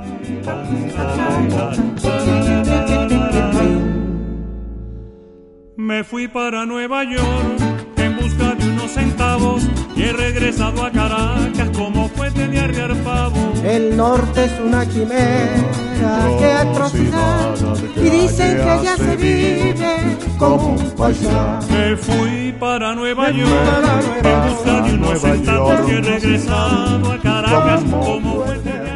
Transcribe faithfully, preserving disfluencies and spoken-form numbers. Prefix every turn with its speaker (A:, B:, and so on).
A: Me fui para Nueva York en busca de unos centavos y he regresado a Caracas como fuente de arriar pavo.
B: El norte es una quimera, qué atrocidad, y dicen que allá se vive como un paisano.
A: Me fui para Nueva York en busca de unos centavos y he regresado a Caracas como fuente de arriar pavo.